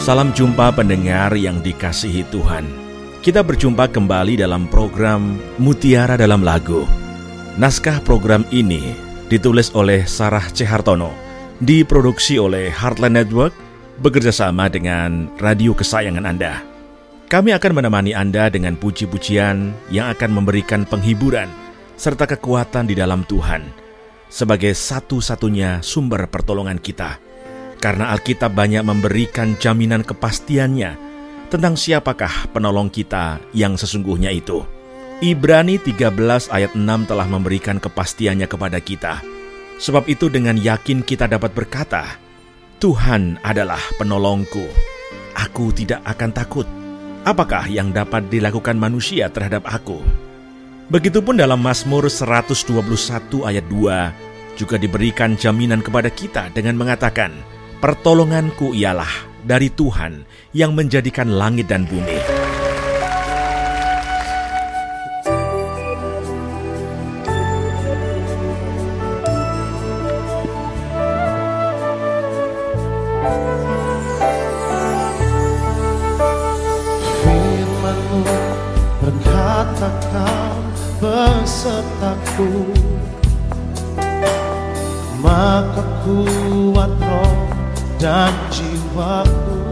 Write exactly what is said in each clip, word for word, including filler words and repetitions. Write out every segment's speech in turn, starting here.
Salam jumpa pendengar yang dikasihi Tuhan. Kita berjumpa kembali dalam program Mutiara Dalam Lagu. Naskah program ini ditulis oleh Sarah C. Hartono, diproduksi oleh Heartland Network, bekerjasama dengan radio kesayangan Anda. Kami akan menemani Anda dengan puji-pujian yang akan memberikan penghiburan serta kekuatan di dalam Tuhan sebagai satu-satunya sumber pertolongan kita. Karena Alkitab banyak memberikan jaminan kepastiannya tentang siapakah penolong kita yang sesungguhnya itu. Ibrani tiga belas ayat enam telah memberikan kepastiannya kepada kita. Sebab itu dengan yakin kita dapat berkata, Tuhan adalah penolongku, aku tidak akan takut. Apakah yang dapat dilakukan manusia terhadap aku? Begitupun dalam Mazmur seratus dua puluh satu ayat dua juga diberikan jaminan kepada kita dengan mengatakan, pertolonganku ialah dari Tuhan yang menjadikan langit dan bumi. Firman-Mu berkata Kau besertaku, maka kuat roh dan jiwaku.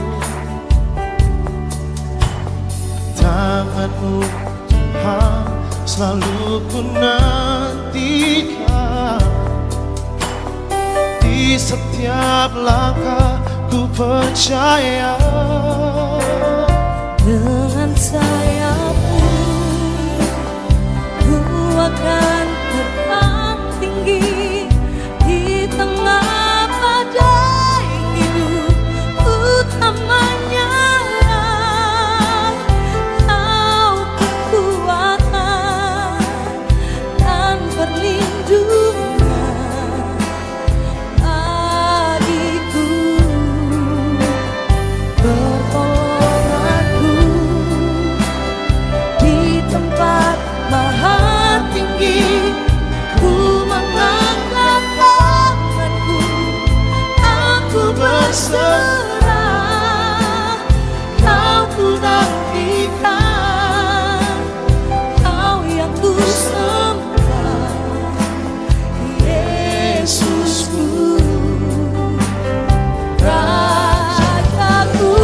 Tangan-Mu Tuhan selalu ku nantikan, di setiap langkah ku percaya. Dengan sayap-Mu ku akan terbang tinggi di tengah badai hidup. Utamanya Kau kekuatan dan perlindungan bagiku. Pertolonganku di tempat maha tinggi, ku mengangkat tanganku, aku berserah. Kau ku nantikan, Kau yang ku sembah, Yesusku, Rajaku.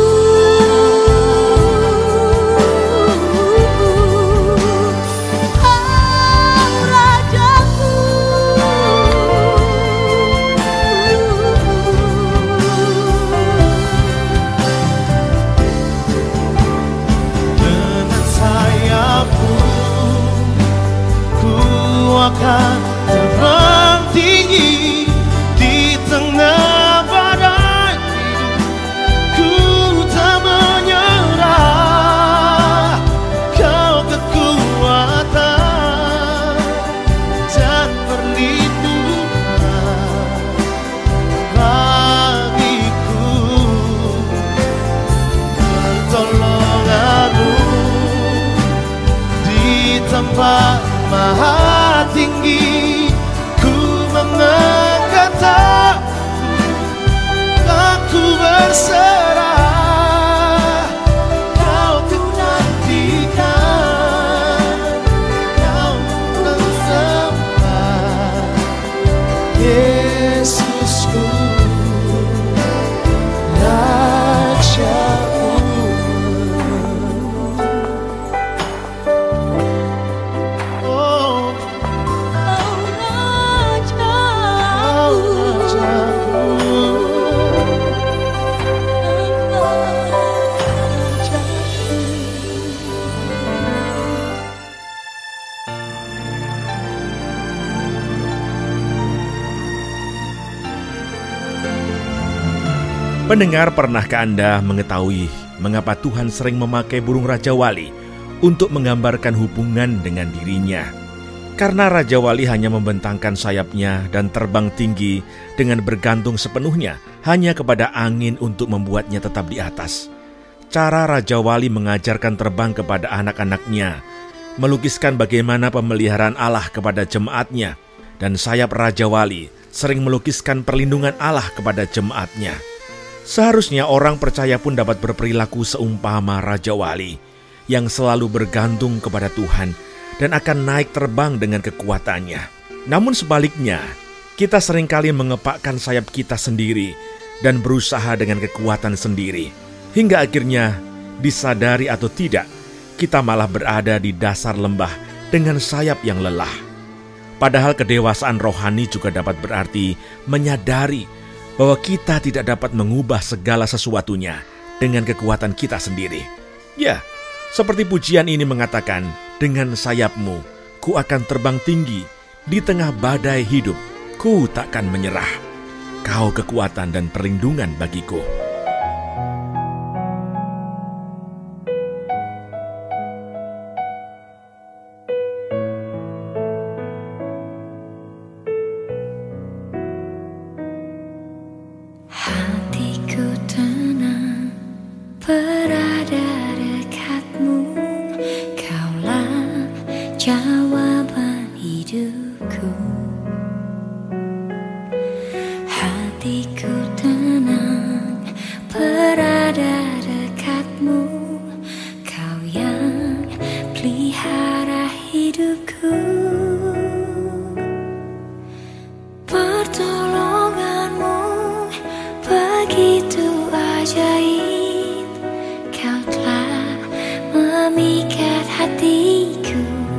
Oh, Rajaku. Dengan sayap-Mu ku akan terbang tinggi di tengah badai hidup. Ku tak menyerah, Kau kekuatan dan perlindungan bagiku. Pertolongan-Mu di tempat maha tinggi, ku mengangkat tanganku, aku berserah. Kau ku nantikan, Kau ku sembah, Yesusku, Rajaku. Oh, Pendengar, pernahkah Anda mengetahui mengapa Tuhan sering memakai burung Raja Wali untuk menggambarkan hubungan dengan dirinya? Karena Raja Wali hanya membentangkan sayapnya dan terbang tinggi dengan bergantung sepenuhnya hanya kepada angin untuk membuatnya tetap di atas. Cara Raja Wali mengajarkan terbang kepada anak-anaknya, melukiskan bagaimana pemeliharaan Allah kepada jemaatnya, dan sayap Raja Wali sering melukiskan perlindungan Allah kepada jemaatnya. Seharusnya orang percaya pun dapat berperilaku seumpama Raja Wali yang selalu bergantung kepada Tuhan dan akan naik terbang dengan kekuatannya. Namun sebaliknya, kita seringkali mengepakkan sayap kita sendiri dan berusaha dengan kekuatan sendiri. Hingga akhirnya, disadari atau tidak, kita malah berada di dasar lembah dengan sayap yang lelah. Padahal kedewasaan rohani juga dapat berarti menyadari bahwa kita tidak dapat mengubah segala sesuatunya dengan kekuatan kita sendiri. Ya, seperti pujian ini mengatakan, dengan sayapmu, ku akan terbang tinggi, di tengah badai hidup, ku takkan menyerah. Kau kekuatan dan perlindungan bagiku. Hatiku tenang berada dekatmu, Kaulah jawaban hidupku. Hatiku tenang berada dekatmu, Kau yang pelihara hidupku. Pertolonganmu begitu ajaib, Kau telah memikat hatiku.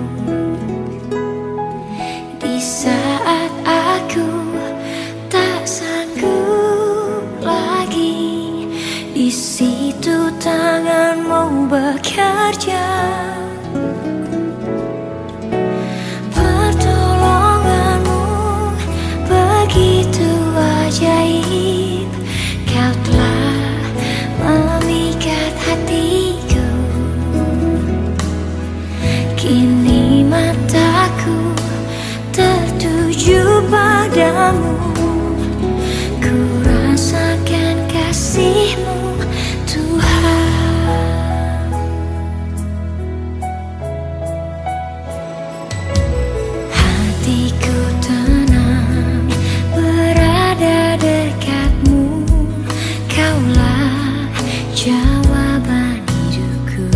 Di saat aku tak sanggup lagi, di situ tanganmu bekerja. Pertolonganmu begitu ajaib, Kau telah memikat hatiku. Kini mataku tertuju padamu, ku rasakan kasih-Mu, Tuhan. Hatiku tenang berada dekatmu, Kaulah jawaban hidupku.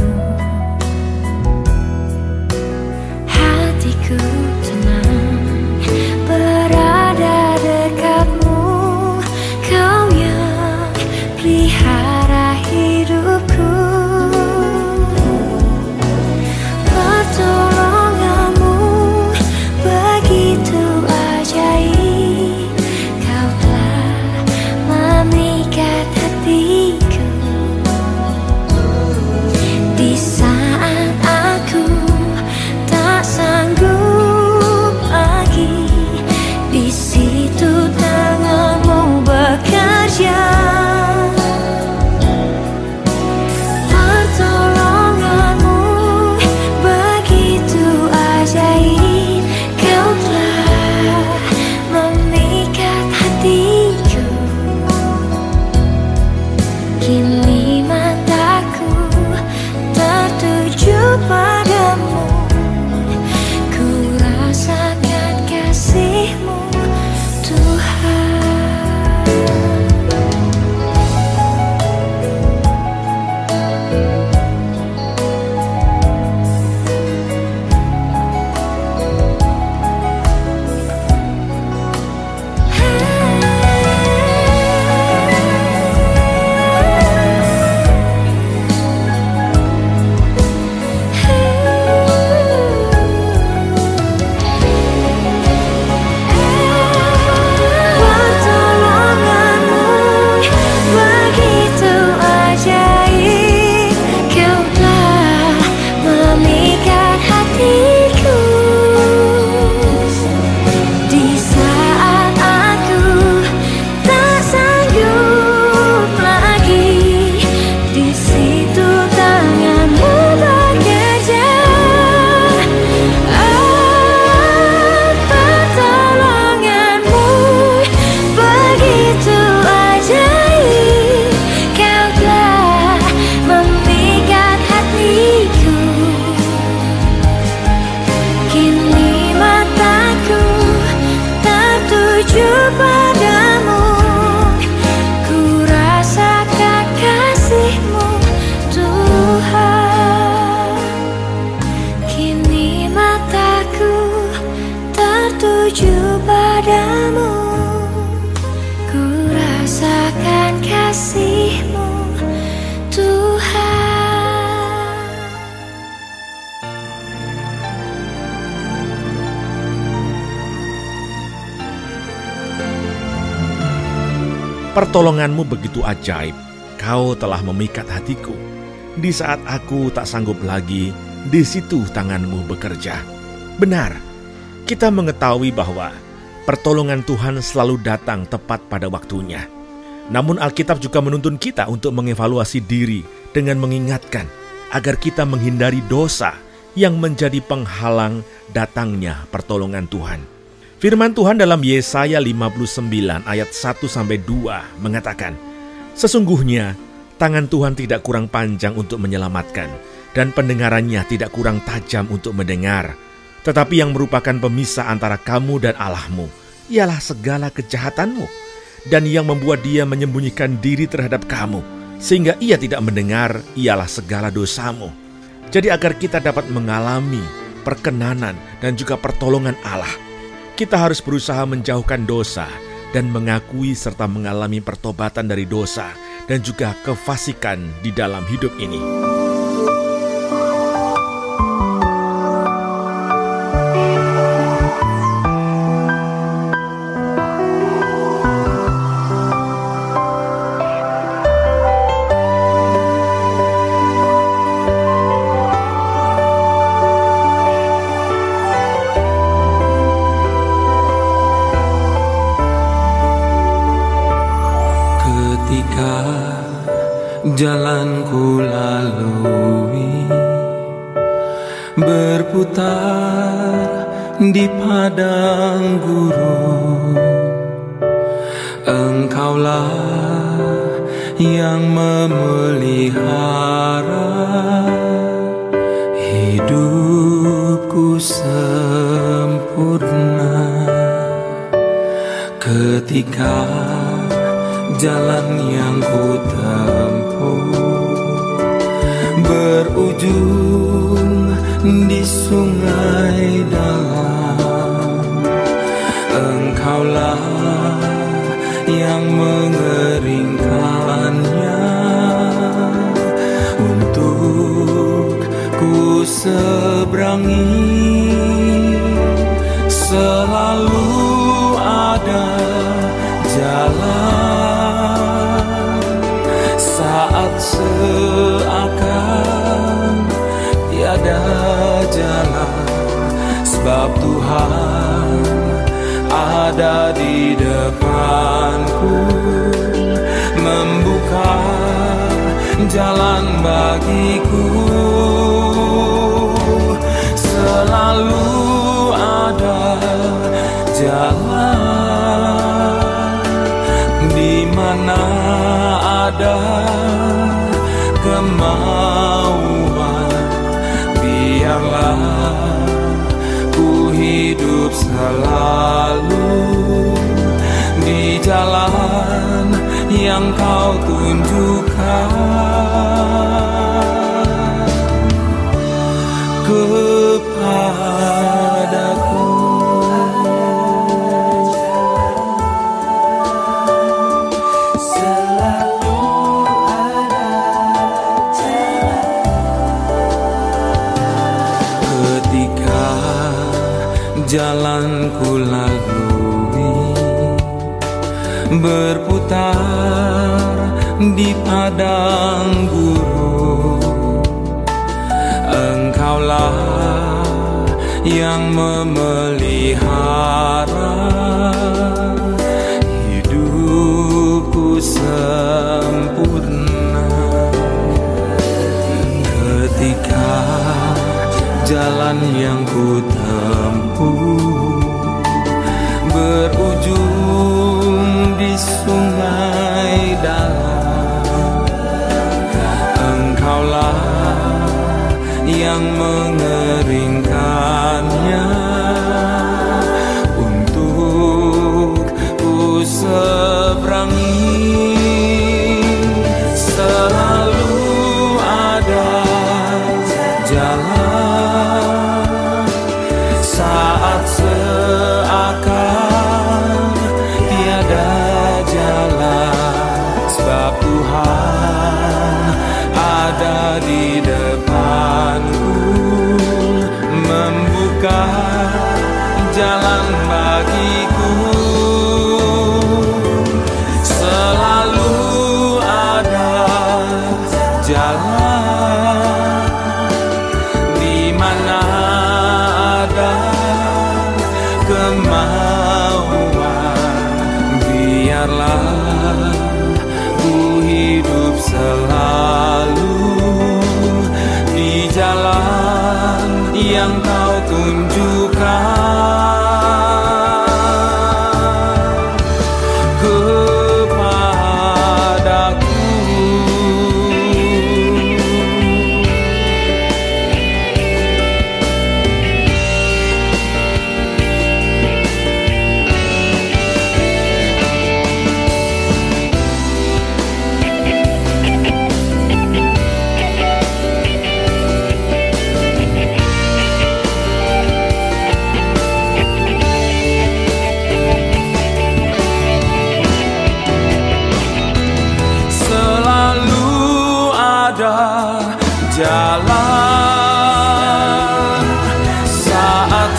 Hatiku tenang berada dekatmu, Kau yang pelihara hidupku. Pertolonganmu begitu ajaib, Kau telah memikat hatiku. Di saat aku tak sanggup Pertolonganmu begitu ajaib, Kau telah memikat hatiku. Di saat aku tak sanggup lagi, di situ tanganmu bekerja. Benar, kita mengetahui bahwa pertolongan Tuhan selalu datang tepat pada waktunya. Namun Alkitab juga menuntun kita untuk mengevaluasi diri dengan mengingatkan agar kita menghindari dosa yang menjadi penghalang datangnya pertolongan Tuhan. Firman Tuhan dalam Yesaya lima puluh sembilan ayat satu sampai dua mengatakan, "Sesungguhnya tangan Tuhan tidak kurang panjang untuk menyelamatkan, dan pendengarannya tidak kurang tajam untuk mendengar. Tetapi yang merupakan pemisah antara kamu dan Allahmu ialah segala kejahatanmu, dan yang membuat dia menyembunyikan diri terhadap kamu, sehingga ia tidak mendengar ialah segala dosamu." Jadi agar kita dapat mengalami perkenanan dan juga pertolongan Allah, kita harus berusaha menjauhkan dosa dan mengakui serta mengalami pertobatan dari dosa dan juga kefasikan di dalam hidup ini. Jalan ku lalui berputar di padang gurun, Engkaulah yang memelihara hidupku sempurna. Ketika jalan yang ku tempuh berujung di sungai dalam, Engkaulah yang mengeringkannya untuk ku seberangi. Selalu ada jalan saat seakan tiada jalan, sebab Tuhan ada di depanku, membuka jalan bagiku. Selalu ada jalan di mana ada kemauan. Biarlah ku hidup selalu di jalan yang Kau tunjukkan kepadaku. Jalan ku lalui berputar di padang gurun, Engkaulah yang memelihara hidupku sempurna. Ketika jalan yang ku tempuh berujung di sungai dalam, Engkaulah yang mengeringkannya untuk ku seberangi. Selalu ada jalan saat seakan tiada jalan, sebab Tuhan ada di depanku, membuka jalan bagiku. Selalu mana ada kemauan, biarlah ku hidup selalu di jalan yang kau tunjukkan kepadaku. Jalan saat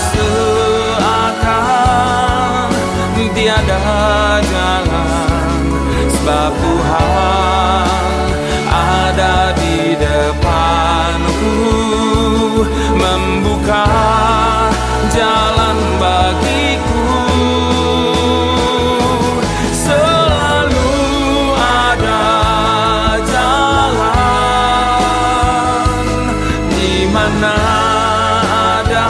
seakan tiada jalan, sebab Tuhan ada di depanku, membuka jalan bagiku. Selalu ada jalan di mana ada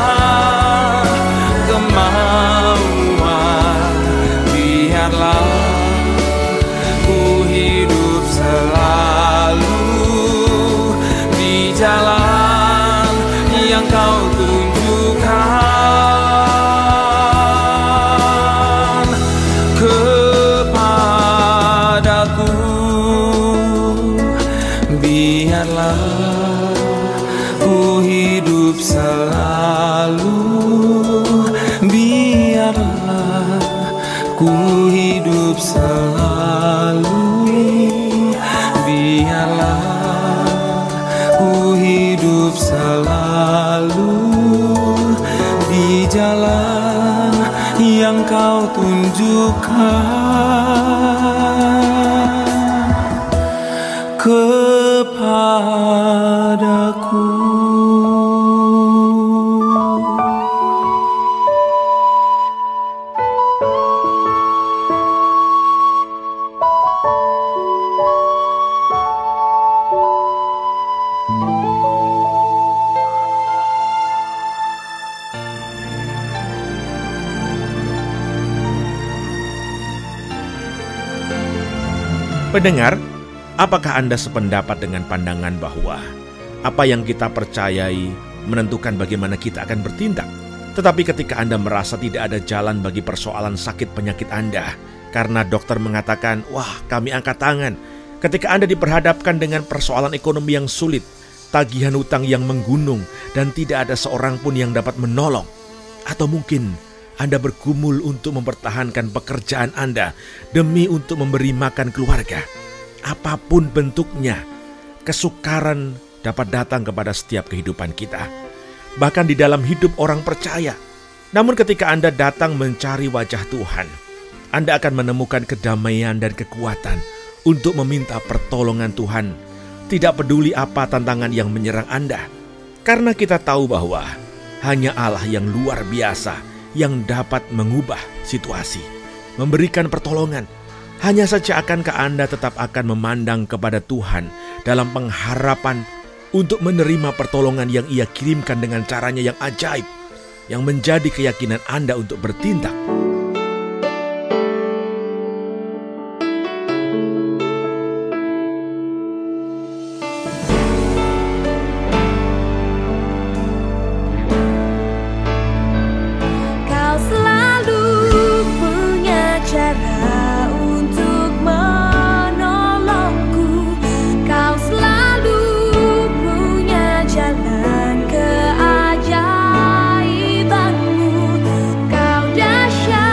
kemauan, biarlah ku hidup selalu di jalan yang kau tunjukkan kepadaku. Biarlah ku hidup selalu, biarlah ku hidup selalu, biarlah ku hidup selalu di jalan yang kau tunjukkan kepadaku. Pendengar, apakah Anda sependapat dengan pandangan bahwa apa yang kita percayai menentukan bagaimana kita akan bertindak? Tetapi ketika Anda merasa tidak ada jalan bagi persoalan sakit penyakit Anda, karena dokter mengatakan, wah kami angkat tangan. Ketika Anda diperhadapkan dengan persoalan ekonomi yang sulit, tagihan utang yang menggunung, dan tidak ada seorang pun yang dapat menolong. Atau mungkin Anda bergumul untuk mempertahankan pekerjaan Anda demi untuk memberi makan keluarga. Apapun bentuknya, kesukaran dapat datang kepada setiap kehidupan kita. Bahkan di dalam hidup orang percaya. Namun ketika Anda datang mencari wajah Tuhan, Anda akan menemukan kedamaian dan kekuatan untuk meminta pertolongan Tuhan. Tidak peduli apa tantangan yang menyerang Anda. Karena kita tahu bahwa hanya Allah yang luar biasa yang dapat mengubah situasi, memberikan pertolongan. Hanya saja akankah Anda tetap akan memandang kepada Tuhan dalam pengharapan untuk menerima pertolongan yang Ia kirimkan dengan caranya yang ajaib, yang menjadi keyakinan Anda untuk bertindak. Kau dahsyat.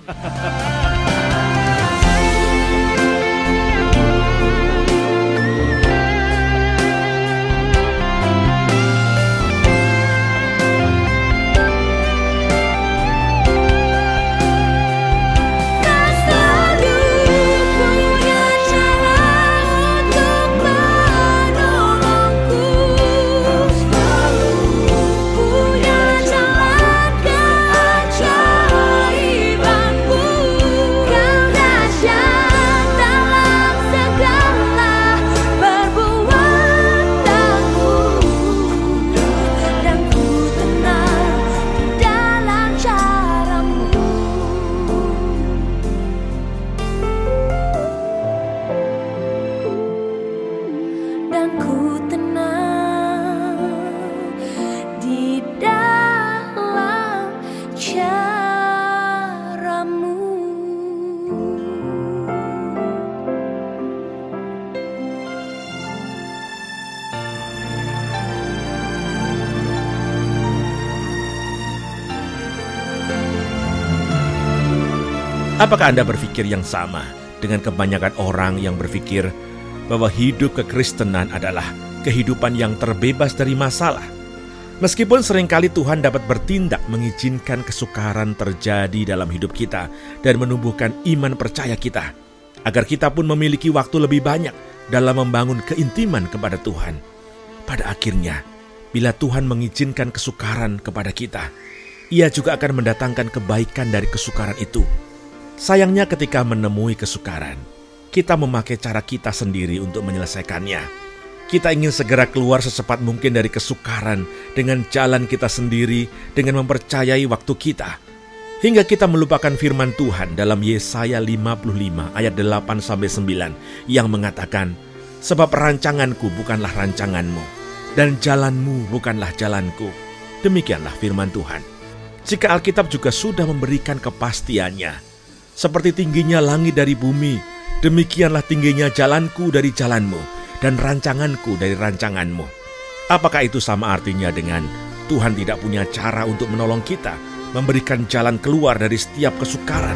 Apakah Anda berpikir yang sama dengan kebanyakan orang yang berpikir bahwa hidup kekristenan adalah kehidupan yang terbebas dari masalah? Meskipun seringkali Tuhan dapat bertindak mengizinkan kesukaran terjadi dalam hidup kita dan menumbuhkan iman percaya kita, agar kita pun memiliki waktu lebih banyak dalam membangun keintiman kepada Tuhan. Pada akhirnya, bila Tuhan mengizinkan kesukaran kepada kita, Ia juga akan mendatangkan kebaikan dari kesukaran itu. Sayangnya ketika menemui kesukaran, kita memakai cara kita sendiri untuk menyelesaikannya. Kita ingin segera keluar secepat mungkin dari kesukaran dengan jalan kita sendiri, dengan mempercayai waktu kita. Hingga kita melupakan firman Tuhan dalam Yesaya lima puluh lima ayat delapan sampai sembilan yang mengatakan, "Sebab rancanganku bukanlah rancanganmu, dan jalanmu bukanlah jalanku." Demikianlah firman Tuhan. Jika Alkitab juga sudah memberikan kepastiannya, seperti tingginya langit dari bumi, demikianlah tingginya jalanku dari jalanmu, dan rancanganku dari rancanganmu. Apakah itu sama artinya dengan Tuhan tidak punya cara untuk menolong kita, memberikan jalan keluar dari setiap kesukaran?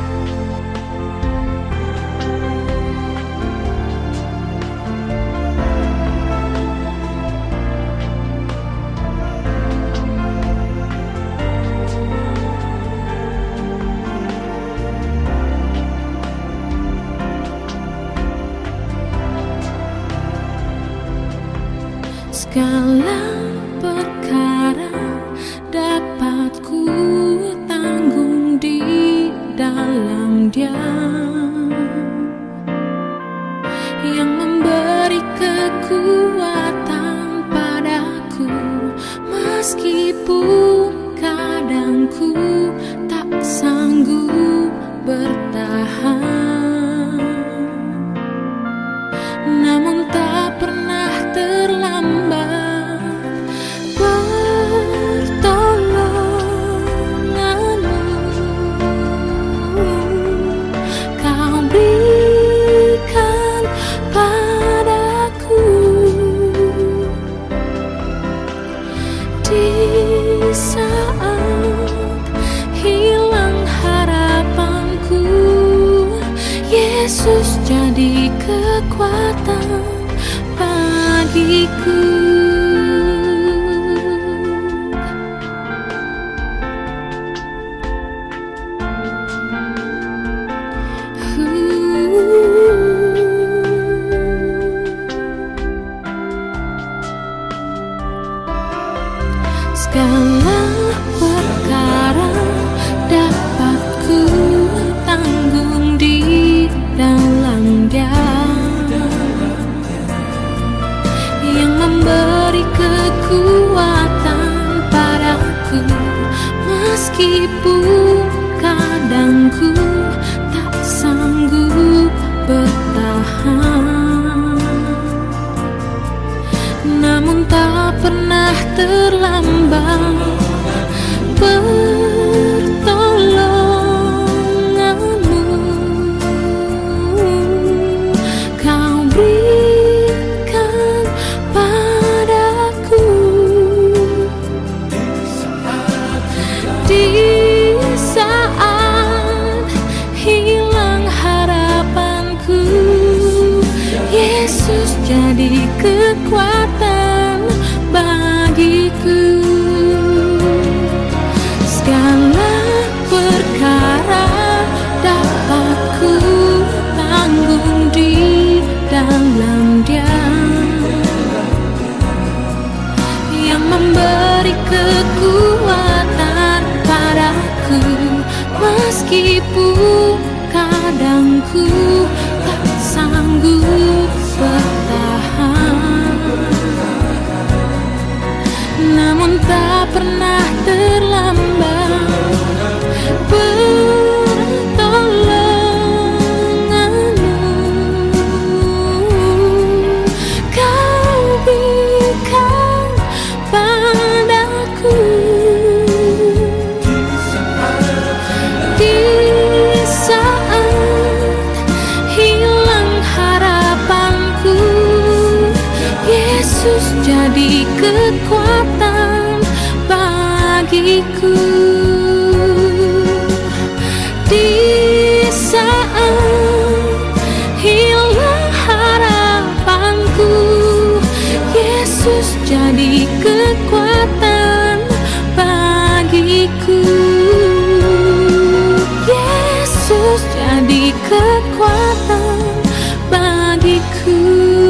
Segala perkara dapat ku tanggung di dalam Dia yang memberi kekuatan padaku, meskipun kadang ku tak sanggup bertahan, namun tak pernah terlambat. Yesus jadi kekuatan bagiku. Segala perkara dapat ku tanggung di dalam Dia yang memberi kekuatan padaku, meskipun kadang ku tak sanggup bertahan, namun tak pernah terlambat. Pertolonganmu Kau berikan padaku di saat jadi kekuatan bagiku. Segala perkara dapat ku tanggung di dalam Dia yang memberi kekuatan padaku, meskipun kadang ku tak sanggup bertahan, namun tak pernah terlambat pertolonganmu. Kau berikan padaku di saat hilang harapanku. Yesus jadi kekuatan bagiku. Di saat hilang harapanku, Yesus jadi kekuatan bagiku. Yesus jadi kekuatan bagiku.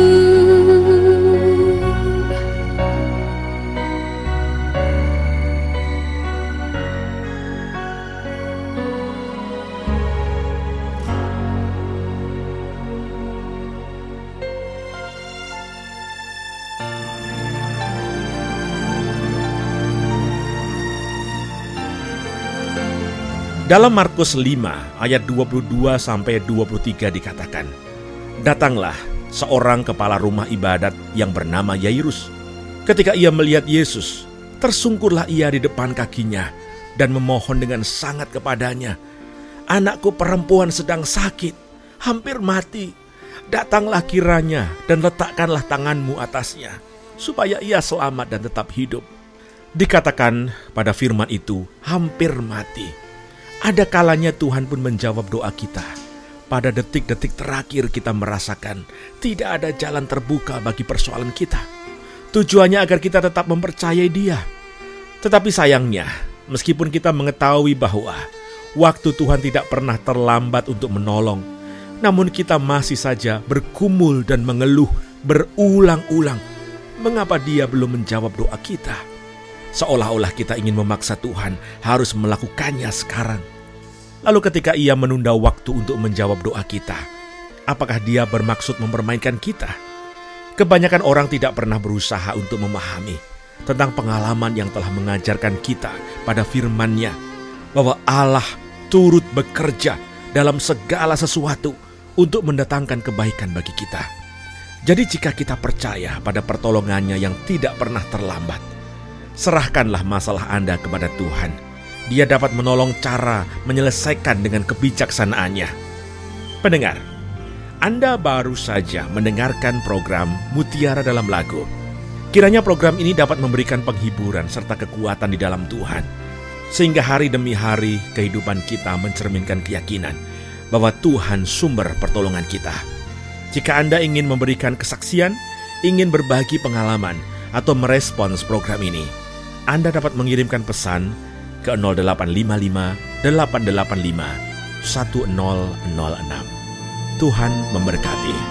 Dalam Markus lima ayat dua puluh dua sampai dua puluh tiga dikatakan, "Datanglah seorang kepala rumah ibadat yang bernama Yairus. Ketika ia melihat Yesus, tersungkurlah ia di depan kakinya dan memohon dengan sangat kepadanya, 'Anakku perempuan sedang sakit, hampir mati. Datanglah kiranya dan letakkanlah tanganmu atasnya, supaya ia selamat dan tetap hidup.' Dikatakan pada firman itu, hampir mati. Ada kalanya Tuhan pun menjawab doa kita. Pada detik-detik terakhir kita merasakan tidak ada jalan terbuka bagi persoalan kita. Tujuannya agar kita tetap mempercayai Dia. Tetapi sayangnya, meskipun kita mengetahui bahwa waktu Tuhan tidak pernah terlambat untuk menolong, namun kita masih saja bergumul dan mengeluh berulang-ulang. Mengapa Dia belum menjawab doa kita? Seolah-olah kita ingin memaksa Tuhan harus melakukannya sekarang. Lalu ketika Ia menunda waktu untuk menjawab doa kita, apakah Dia bermaksud mempermainkan kita? Kebanyakan orang tidak pernah berusaha untuk memahami tentang pengalaman yang telah mengajarkan kita pada firman-Nya, bahwa Allah turut bekerja dalam segala sesuatu untuk mendatangkan kebaikan bagi kita. Jadi jika kita percaya pada pertolongannya yang tidak pernah terlambat, serahkanlah masalah Anda kepada Tuhan. Dia dapat menolong cara menyelesaikan dengan kebijaksanaannya. Pendengar, Anda baru saja mendengarkan program Mutiara Dalam Lagu. Kiranya program ini dapat memberikan penghiburan serta kekuatan di dalam Tuhan, sehingga hari demi hari kehidupan kita mencerminkan keyakinan bahwa Tuhan sumber pertolongan kita. Jika Anda ingin memberikan kesaksian, ingin berbagi pengalaman, atau merespons program ini, Anda dapat mengirimkan pesan ke nol delapan lima lima delapan delapan lima satu nol nol enam. Tuhan memberkati.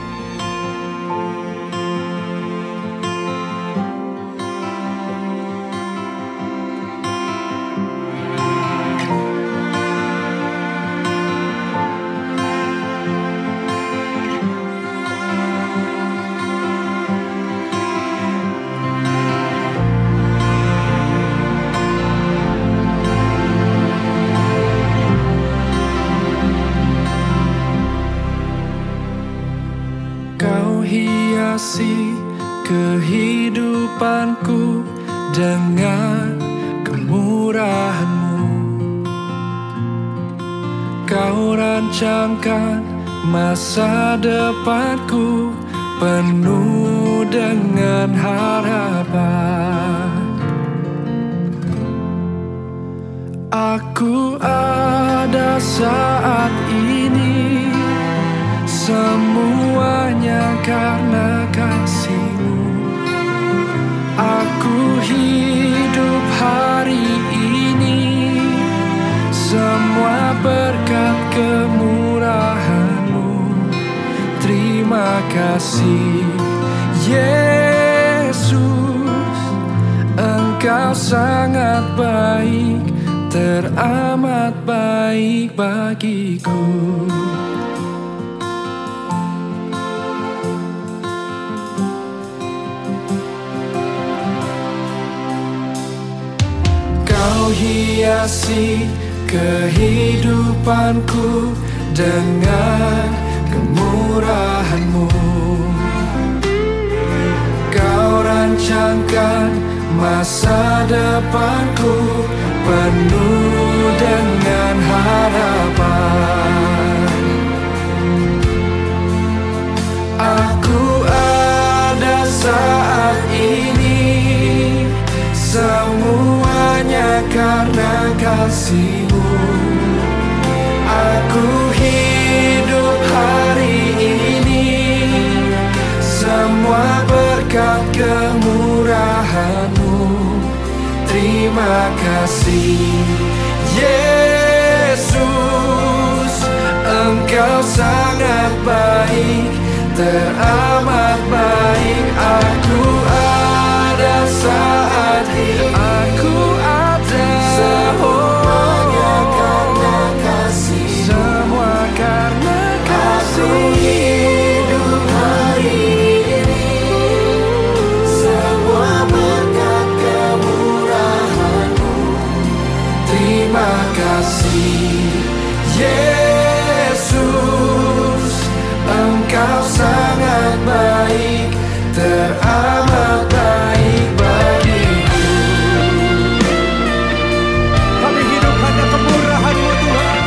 Hiasi kehidupanku dengan kemurahan-Mu. Kau rancangkan masa depanku penuh dengan harapan. Aku ada saat ini, semuanya karena kasih-Mu. Aku hidup hari ini semua berkat kemurahan-Mu. Terima kasih Yesus, Engkau sangat baik, teramat baik bagiku. Kau hiasi kehidupanku dengan kemurahan-Mu. Kau rancangkan masa depanku penuh dengan harapan. Aku ada saat ini semuanya karena kasih-Mu. Aku hidup hari ini semua berkat kemurahan-Mu. Terima kasih Yesus, Engkau sangat baik, teramat baik. Aku ada saat ini, aku ada semuanya karena kasih, semua karena kasih. Aku hidup hari ini semua berkat kemurahan-Mu. Terima kasih Yesus, Engkau sangat baik, teramat baik bagiku. Kami hidup hanya kemurahan-Mu Tuhan.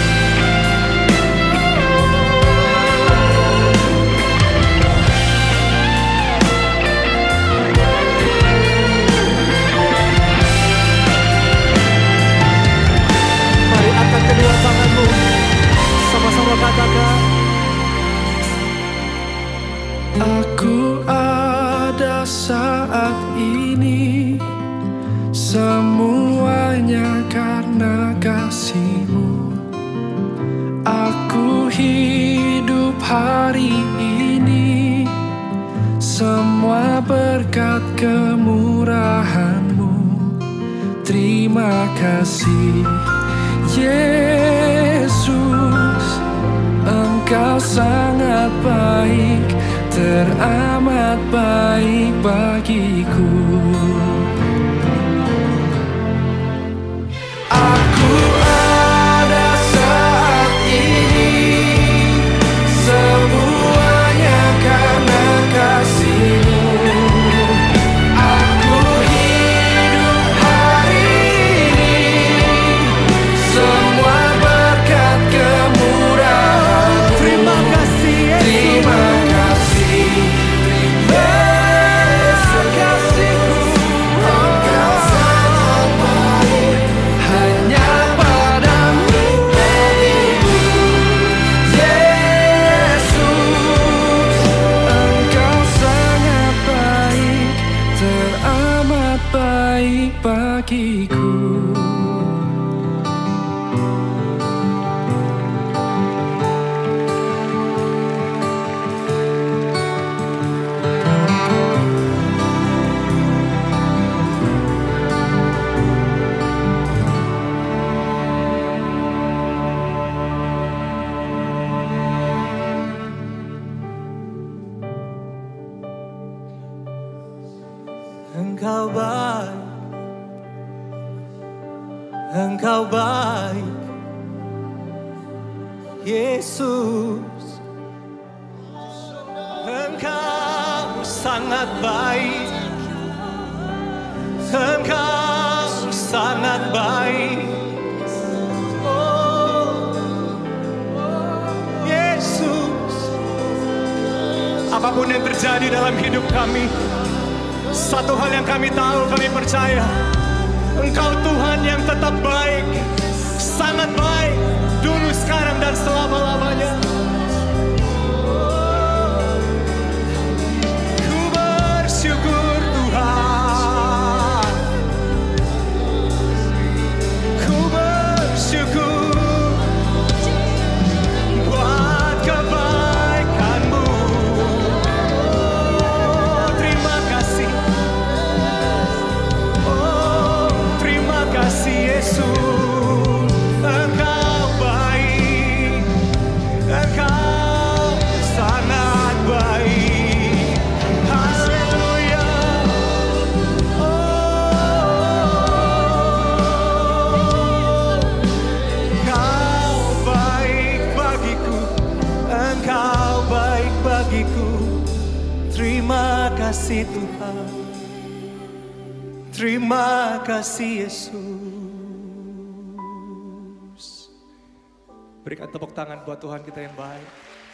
Mari angkat kedua tanganmu, sama-sama katakan, aku ada saat ini semuanya karena kasih-Mu. Aku hidup hari ini semua berkat kemurahan-Mu. Terima kasih Yesus, Engkau sangat baik, teramat baik bagiku. Aku ada saat ini semuanya karena kasih-Mu. Aku hidup hari ini semua berkat kemurahan-Mu. Terima kasih Yesus. Terima kasih Yesus, kasih-Mu. Engkau sangat baik, hanya padamu bagiku. Yesus, Engkau sangat baik, teramat baik bagiku. Engkau baik, Engkau baik, Yesus. Engkau sangat baik, Engkau sangat baik, oh Yesus. Apapun yang terjadi dalam hidup kami, satu hal yang kami tahu, kami percaya, Engkau Tuhan yang tetap baik, sangat baik, dulu, sekarang, dan selama-lamanya. kasih Tuhan. Terima kasih Yesus. Berikan tepuk tangan buat Tuhan kita yang baik.